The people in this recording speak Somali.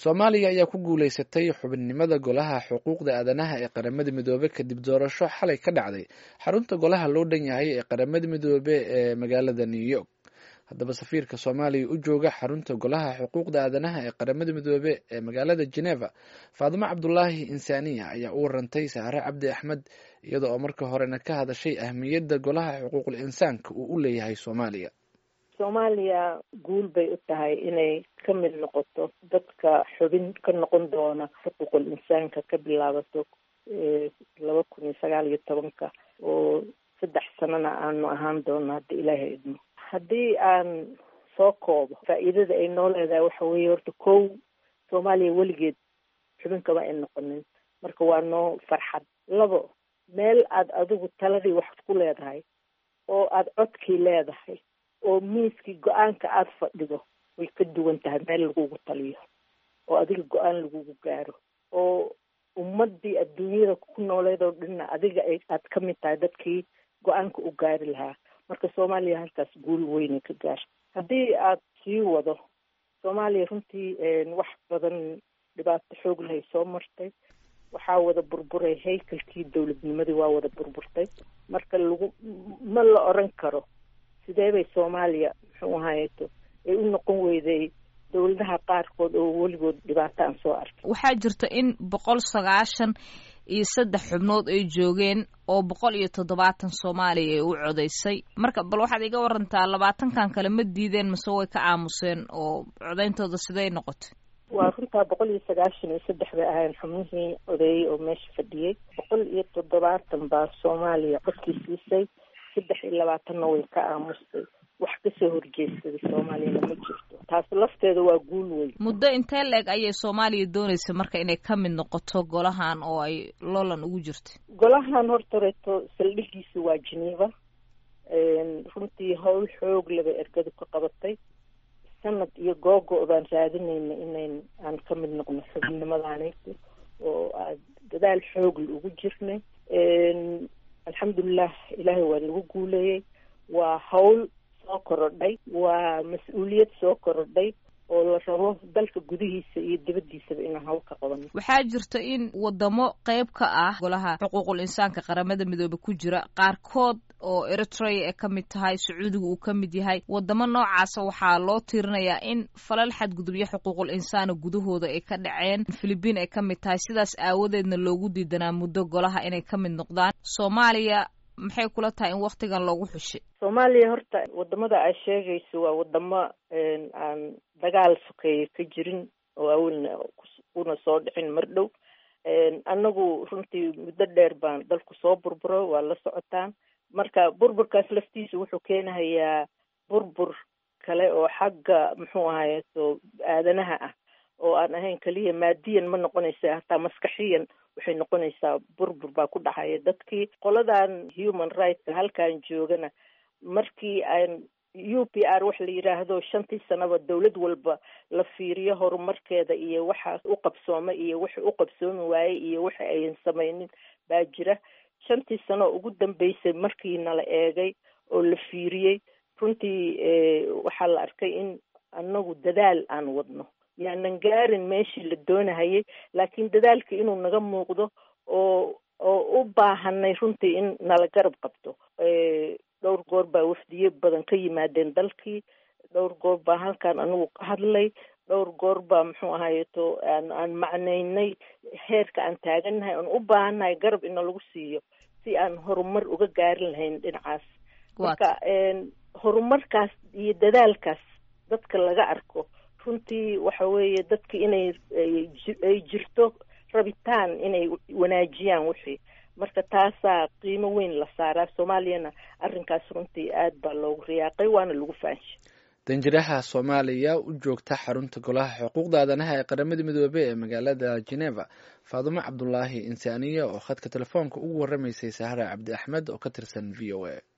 soomaaliya ayaa ku guulaysatay xubinimada golaha xuquuqda aadanaha ee qaramada midoobe kadib doorasho xalay ka dhacday xarunta golaha loo dhan yahay ee qaramada midoobe ee magaalada new york. haddaba safiirka soomaaliya u jooga xarunta golaha xuquuqda aadanaha ee qaramada midoobe ee magaalada geneva faadimo cabdulaahi insaaniya ayaa u warantay sahre cabdi axmed iyada oo marka horena ka hadashay ahmiyadda golaha xuquuqul insaanka uu u leeyahay soomaaliya. soomaaliya guul bay u tahay inay ka mid noqoto dadka xubin ka noqon doona xuquuqul insaanka ka bilaabato 2019 oo 3 sanana aanu ahaan doono haddii ilaahay idmo. haddii aan soo koobo faa'iidada ay noo leedahay waxa weeye horta kow, soomaaliya weligeed xubin kama ay noqonin, marka waa noo farxad. 2, meel aad adigu taladii wax ku leedahay oo aad codkii leedahay oo miiskii go-aanka aada fadhido way ka duwan tahay meel lagugu taliyo oo adiga go-aan lagugu gaaro oo ummadii adduunyada ku nooleed oo dhanna adiga aad ka mid tahay dadkii go-aanka u gaari lahaa. marka soomaaliya halkaas guul weyn ka gaarto. haddii aad sii wado, soomaaliya runtii wax badan dhibaato xoog lahay soo martay. waxaa wada burburay haykalkii dowladnimadii waa wada burburtay. marka ma la oran karo sidee bay soomaaliya muxuu ahaayeto ay u noqon weyday dowladaha qaarkood oo weligood dhibaato aan soo arkay. waxaa jirta in 193 xubnood ay joogeen oo 170 soomaaliya ay u codaysay. marka bal waxaad iga warantaa 20kan kale ma diideen mase way ka aamuseen oo codayntooda siday noqotay? waa runtaa 193 bay ahayn xubnihii odeeyey oo meesha fadhiyey. 170 baa soomaaliya codkii siisay, 23 way ka aamustay. wax kasoo horjeedsaday soomaaliyana ma jirto. taas lafteeda waa guul weyn. muddo intee la-eg ayay soomaaliya doonaysa marka inay ka mid noqoto golahan oo ay loolan ugu jirtay? golahan hortareeto saldhigiisa waa Geneva. runtii howl xoog laba ergadu ka qabatay. sanad iyo googo baan raadinayna aan ka mid noqno xubinimadaanaysa oo dadaal xoog ugu jirnay. alxamdulilah ilaahay waa lagu guuleeyey. waa hawl soo korodhay, waa mas-uuliyad soo korodhay oo la rabo dalka gudihiisa iyo dibaddiisaba inaan hawl ka qabano. waxaa jirta in wadamo qayb ka ah golaha xuquuqul insaanka qaramada midoobe ku jira qaarkood oo Eritrea ay ka mid tahay, Sacuudiga uu ka mid yahay. wadamo noocaasa waxaa loo tiirinayaa in falal xadgudubyo xuquuqul insaana gudahooda ay ka dhaceen. Philippines ay ka mid tahay, sidaas aawadeedna loogu diidanaa muddo golaha inay ka mid noqdaan. Soomaaliya maxay kula tahay in waktigan loogu xushay? soomaaliya horta wadamada ay sheegayso waa wadamo aan dagaal sokeeye ka jirin oo awalna una soo dhicin mar dhow. annagu runtii muddo dheer baan dalku soo burburo, waa la socotaan. marka burburkaas laftiisa wuxuu keenayaa burbur kale oo xagga muxuu ahaayeto aadanaha ah oo aan ahayn kaliya maadiyan ma noqonaysa, hataa maskaxiyan waxay noqonaysaa burbur baa ku dhacaya dadkii. qoladan human rights halkan joogana markii aan UPR wax la yiraahdo 5 sanaba dawlad walba la fiiriyo horumarkeeda iyo waxa u qabsoomay iyo waxa u qabsoomi waayay iyo waxa ay sameeyeen baa jira. 5 sano ugu dambeysay markii nala eegay oo la fiiriyay runtii waxaa la arkay in annagu dadaal aan wadno, yaanan gaarin meeshii la doonahayay, laakiin dadaalka inuu naga muuqdo oo u baahanay runtii in nala garab qabto. dhowr goor baa wafdiye badan ka yimaadeen dalkii, dhowr goor baa halkan anigu ka hadlay, dhowr goor baa muxuu ahaayeto aan macnaynay heerka aan taagannahay, aan u baahannahay garab ina lagu siiyo si aan horumar uga gaarin lahayn dhinacaas. marka horumarkaas iyo dadaalkaas dadka laga arko runtii waxa weeye dadka inay jirto rabitaan inay wanaajiyaan wixii. marka taasaa qiimo weyn la saaraa. soomaaliyana arrinkaas runtii aad baa loogu riyaaqay, waana lagu faanshay. danjiraha soomaaliya u joogta xarunta golaha xuquuqda aadanaha ee qaramada midoobe ee magaalada Geneva faadimo cabdulaahi insaaniya oo khadka telefoonka ugu waramaysay sahra cabdi axmed oo ka tirsan VOA.